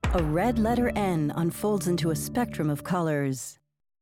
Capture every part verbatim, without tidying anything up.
A red letter N unfolds into a spectrum of colors.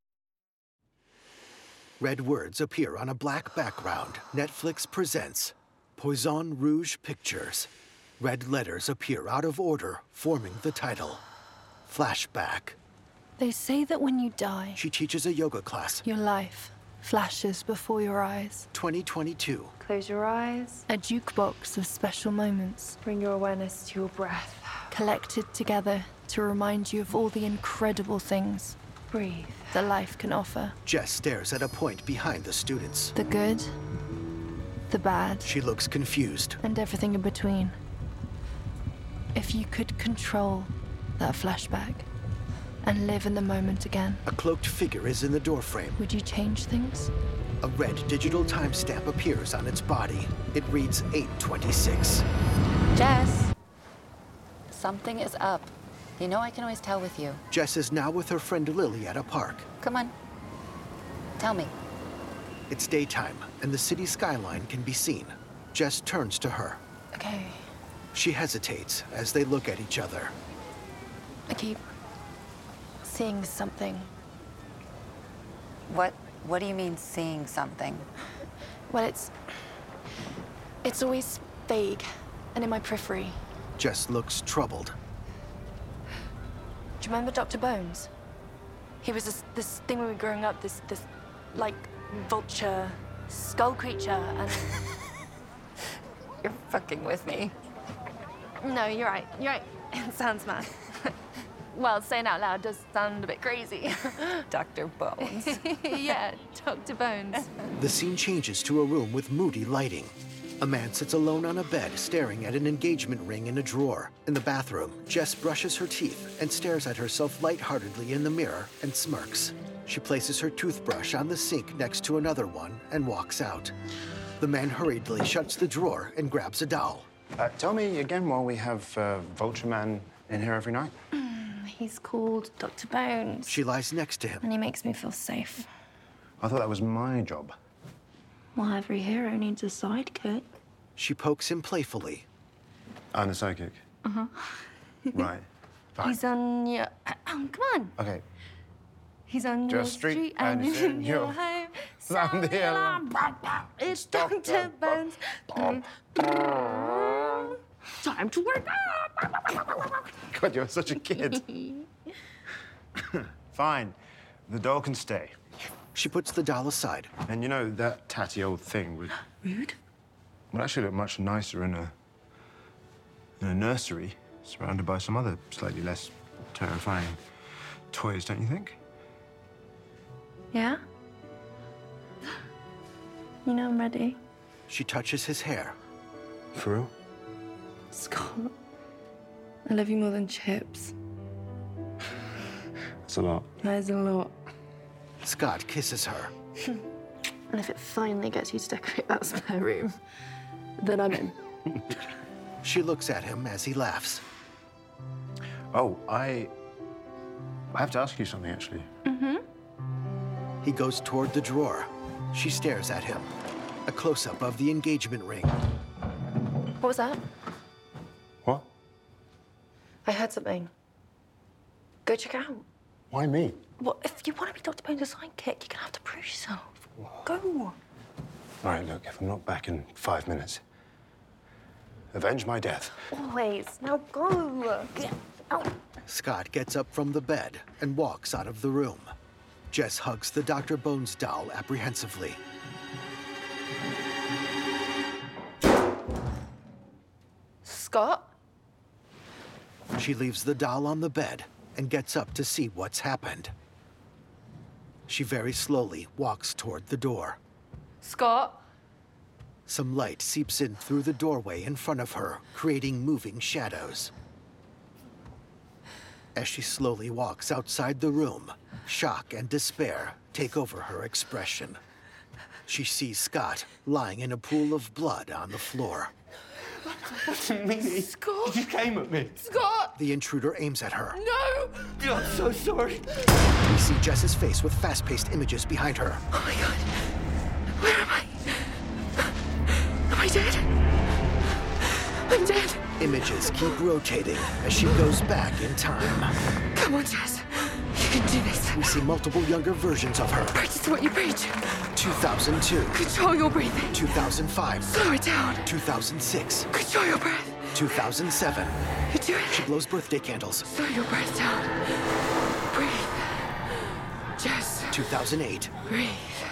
Red words appear on a black background. Netflix presents Poison Rouge Pictures. Red letters appear out of order, forming the title. Flashback. They say that when you die, She teaches a yoga class. your life flashes before your eyes. twenty twenty-two. Close your eyes. A jukebox of special moments, Bring your awareness to your breath. collected together to remind you of all the incredible things Breathe. that life can offer. Jess stares at a point behind the students. The good, the bad, She looks confused. and everything in between. If you could control that flashback and live in the moment again, A cloaked figure is in the doorframe. would you change things? A red digital timestamp appears on its body. It reads eight twenty-six. Jess, something is up. You know I can always tell with you. Jess is now with her friend Lily at a park. Come on. Tell me. It's daytime, and the city skyline can be seen. Jess turns to her. Okay, She hesitates as they look at each other. I keep seeing something. What what do you mean seeing something? Well, it's... It's always vague and in my periphery. Jess looks troubled. Do you remember Doctor Bones? He was this, this thing when we were growing up, this, this, like, vulture, skull creature, and... You're fucking with me. No, you're right, you're right. It sounds mad. Well, saying out loud does sound a bit crazy. Doctor Bones. Yeah, Doctor Bones. The scene changes to a room with moody lighting. A man sits alone on a bed, staring at an engagement ring in a drawer. In the bathroom, Jess brushes her teeth and stares at herself lightheartedly in the mirror and smirks. She places her toothbrush on the sink next to another one and walks out. The man hurriedly shuts the drawer and grabs a doll. Uh, tell me again why we have uh, Vulture Man in here every night. He's called Doctor Bones, She lies next to him. and he makes me feel safe. I thought that was my job. Well, every hero needs a sidekick. She pokes him playfully. I'm the psychic. Uh-huh. Right. Fine. He's on your... Oh, come on. Okay. He's on your Just street street and and he's in in your your- home. Sound Sound the the alarm. alarm. It's Doctor Bones. Time to wake up. God, you're such a kid. Fine. The doll can stay. She puts the doll aside. And you know, that tatty old thing would... Rude. would actually look much nicer in a... in a nursery, surrounded by some other slightly less terrifying toys, don't you think? Yeah? You know I'm ready. She touches his hair. For real? Scott, I love you more than chips. That's a lot. That is a lot. Scott kisses her. And if it finally gets you to decorate that spare room, then I'm in. She looks at him as he laughs. Oh, I... I have to ask you something, actually. He goes toward the drawer. She stares at him. A close-up of the engagement ring. What was that? What? I heard something. Go check it out. Why me? Well, if you want to be Doctor Bones' sidekick, you're gonna have to prove yourself. Go. All right, look, if I'm not back in five minutes, avenge my death. Always. Now go. Get out. Scott gets up from the bed and walks out of the room. Jess hugs the Doctor Bones doll apprehensively. Scott? She leaves the doll on the bed and gets up to see what's happened. She very slowly walks toward the door. Scott? Some light seeps in through the doorway in front of her, creating moving shadows. As she slowly walks outside the room, shock and despair take over her expression. She sees Scott lying in a pool of blood on the floor. Mimi, Scott? you came at me. Scott! The intruder aims at her. No! I'm so sorry. We see Jess's face with fast-paced images behind her. Oh my God. Where am I? Am I dead? I'm dead. Images keep rotating as she goes back in time. Come on, Jess. You can do this. We see multiple younger versions of her. Practice what you preach. two thousand two. Control your breathing. two thousand five. Slow it down. two thousand six. Control your breath. two thousand seven. You do it. She blows birthday candles. Slow your breath down. Breathe. Jess. two thousand eight. Breathe.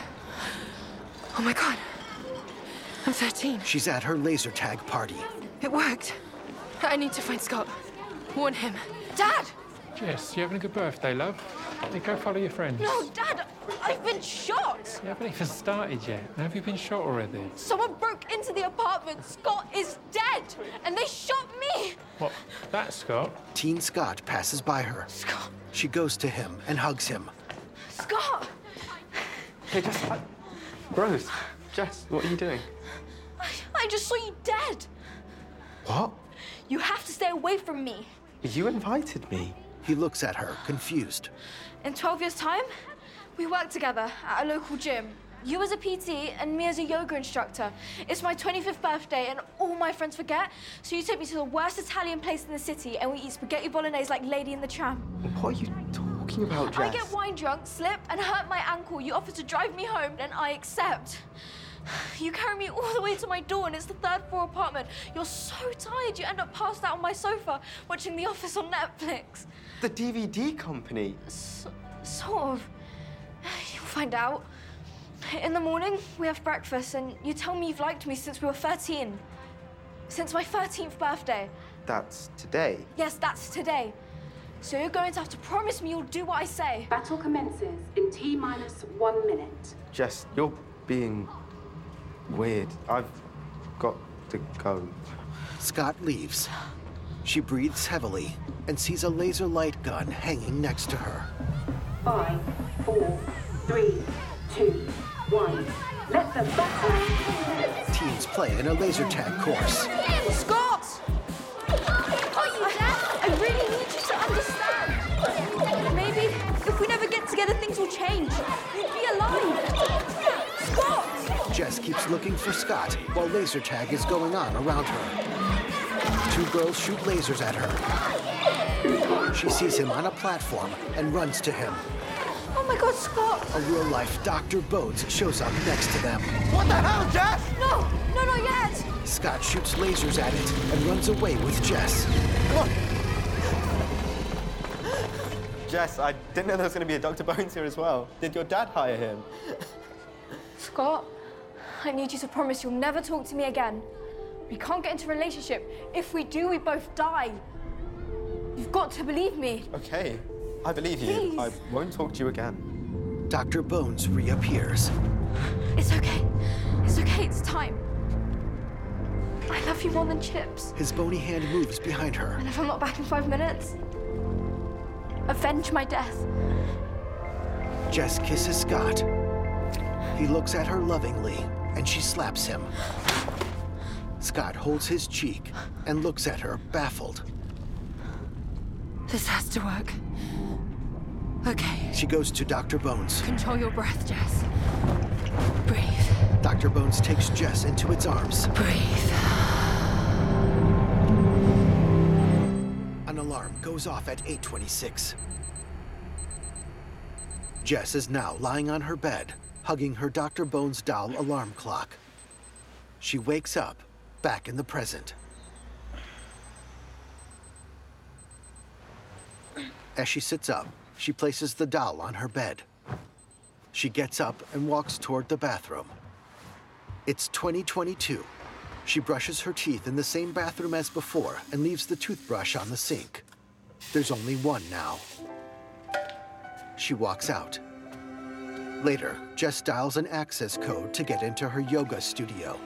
Oh my god. I'm thirteen. She's at her laser tag party. It worked. I need to find Scott. Warn him. Dad! Jess, you having a good birthday, love? Hey, go follow your friends. No, Dad, I've been shot. You haven't even started yet. Have you been shot already? Someone broke into the apartment. Scott is dead, and they shot me. What? That Scott? Teen Scott passes by her. Scott. She goes to him and hugs him. Scott. Hey, Jess. I... Rose. Jess, what are you doing? I, I just saw you dead. What? You have to stay away from me. You invited me. He looks at her, confused. In twelve years' time, we work together at a local gym. You as a P T and me as a yoga instructor. It's my twenty-fifth birthday and all my friends forget, so you take me to the worst Italian place in the city and we eat spaghetti bolognese like Lady in the Tramp. What are you talking about, Jess? I get wine drunk, slip, and hurt my ankle. You offer to drive me home, and I accept. You carry me all the way to my door, and it's the third floor apartment. You're so tired, you end up passed out on my sofa, watching The Office on Netflix. The D V D company. So, sort of. You'll find out. In the morning, we have breakfast, and you tell me you've liked me since we were thirteen. Since my thirteenth birthday. That's today. Yes, that's today. So you're going to have to promise me you'll do what I say. Battle commences in T minus one minute. Jess, you're being weird. I've got to go. Scott leaves. She breathes heavily and sees a laser light gun hanging next to her. Five, four, three, two, one. Let the battle. Teens play in a laser tag course. Scott! Oh, you Dad? I really need you to understand. Maybe if we never get together, things will change. You'll be alive. Scott! Jess keeps looking for Scott while laser tag is going on around her. Two girls shoot lasers at her. She sees him on a platform and runs to him. Oh my God, Scott! A real-life Doctor Bones shows up next to them. What the hell, Jess? No, no, not yet! Scott shoots lasers at it and runs away with Jess. Come on. Jess, I didn't know there was going to be a Doctor Bones here as well. Did your dad hire him? Scott, I need you to promise you'll never talk to me again. We can't get into a relationship. If we do, we both die. You've got to believe me. Okay, I believe you. Please. I won't talk to you again. Doctor Bones reappears. It's okay. It's okay. It's time. I love you more than chips. His bony hand moves behind her. And if I'm not back in five minutes, avenge my death. Jess kisses Scott. He looks at her lovingly, and she slaps him. Scott holds his cheek and looks at her, baffled. This has to work. Okay. She goes to Doctor Bones. Control your breath, Jess. Breathe. Doctor Bones takes Jess into its arms. Breathe. An alarm goes off at eight twenty-six. Jess is now lying on her bed, hugging her Doctor Bones doll alarm clock. She wakes up, back in the present. As she sits up, she places the doll on her bed. She gets up and walks toward the bathroom. It's twenty twenty-two. She brushes her teeth in the same bathroom as before and leaves the toothbrush on the sink. There's only one now. She walks out. Later, Jess dials an access code to get into her yoga studio.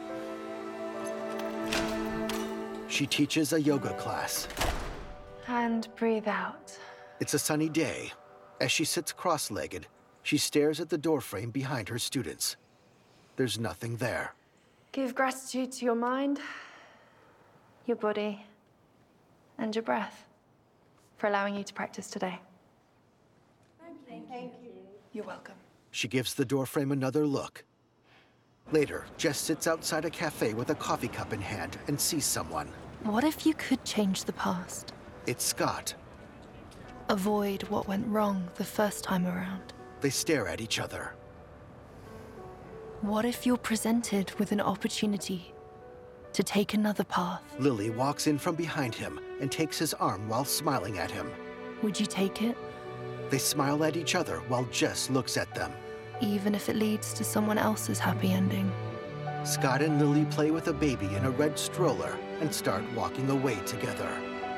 She teaches a yoga class. And breathe out. It's a sunny day. As she sits cross-legged, she stares at the doorframe behind her students. There's nothing there. Give gratitude to your mind, your body, and your breath for allowing you to practice today. Thank you. You're welcome. She gives the doorframe another look. Later, Jess sits outside a cafe with a coffee cup in hand and sees someone. What if you could change the past? It's Scott. Avoid what went wrong the first time around. They stare at each other. What if you're presented with an opportunity to take another path? Lily walks in from behind him and takes his arm while smiling at him. Would you take it? They smile at each other while Jess looks at them. Even if it leads to someone else's happy ending. Scott and Lily play with a baby in a red stroller and start walking away together.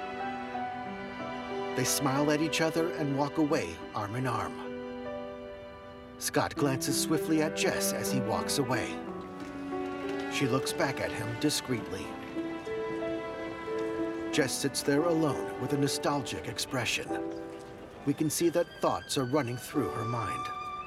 They smile at each other and walk away arm in arm. Scott glances swiftly at Jess as he walks away. She looks back at him discreetly. Jess sits there alone with a nostalgic expression. We can see that thoughts are running through her mind.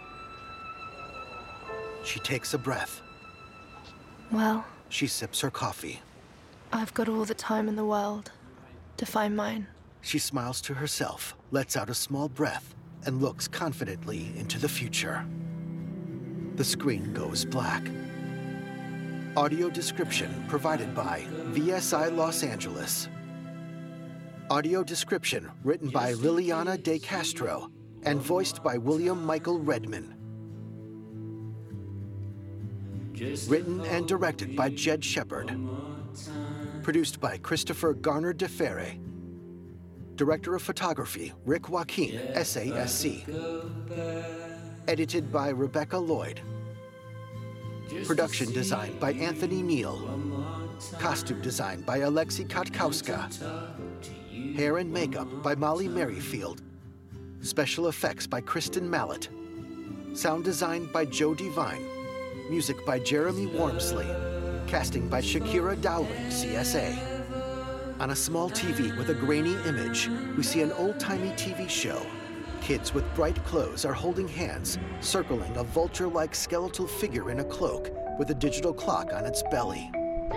She takes a breath. Well, she sips her coffee. I've got all the time in the world to find mine. She smiles to herself, lets out a small breath, and looks confidently into the future. The screen goes black. Audio description provided by V S I Los Angeles. Audio description written by Liliana De Castro and voiced by William Michael Redman. Written and directed by Jed Shepard. Produced by Christopher Garner de Ferre. Director of Photography, Rick Joaquin, S A S C. Edited by Rebecca Lloyd. Production design by Anthony Neal. Costume design by Alexei Katkowska. Hair and makeup by Molly Merrifield. Special effects by Kristen Mallett. Sound design by Joe Devine. Music by Jeremy Wormsley. Casting by Shakira Dowling, C S A. On a small T V with a grainy image, we see an old-timey T V show. Kids with bright clothes are holding hands, circling a vulture-like skeletal figure in a cloak with a digital clock on its belly.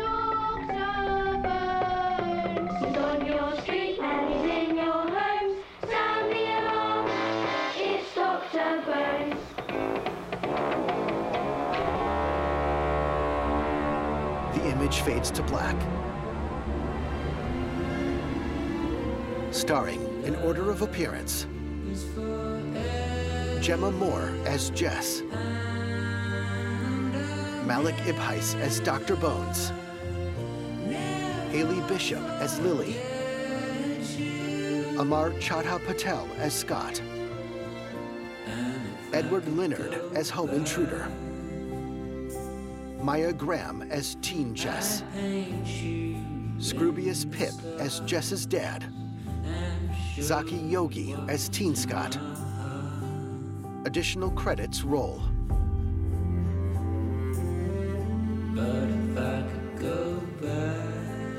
The image fades to black. Starring, in order of appearance, Gemma Moore as Jess, Malik Ibhais as Doctor Bones, Haley Bishop as Lily, Amar Chadha Patel as Scott, Edward Leonard as Home Intruder, Maya Graham as Teen Jess, Scroobius Pip as Jess's dad, Zaki Yogi as Teen Scott. Additional credits roll. But if I could go back,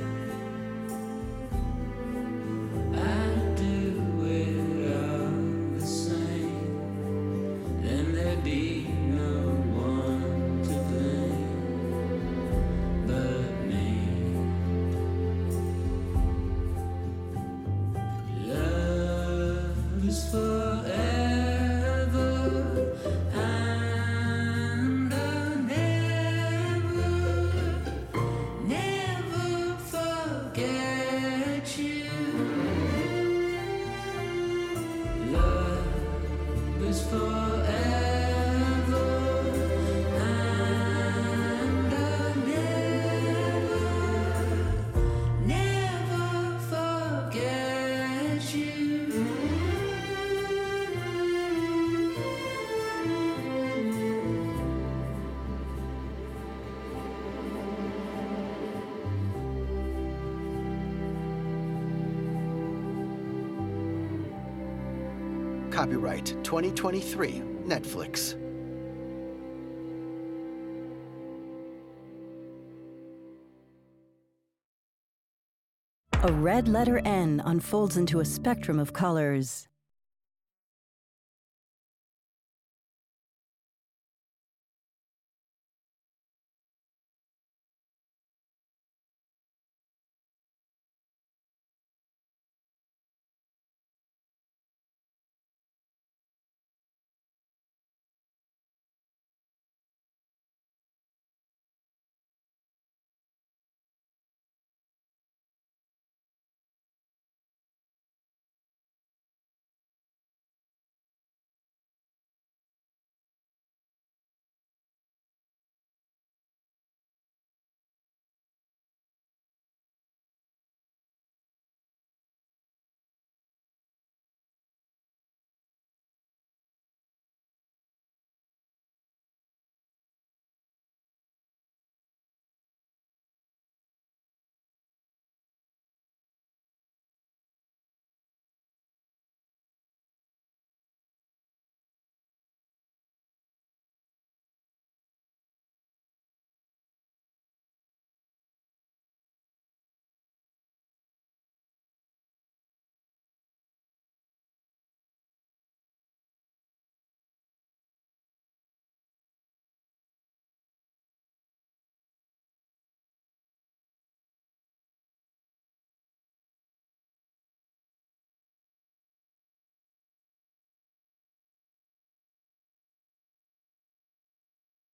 I'd do it all the same. Then there'd be no one to blame but me. Love is forever. Copyright twenty twenty-three, Netflix. A red letter N unfolds into a spectrum of colors.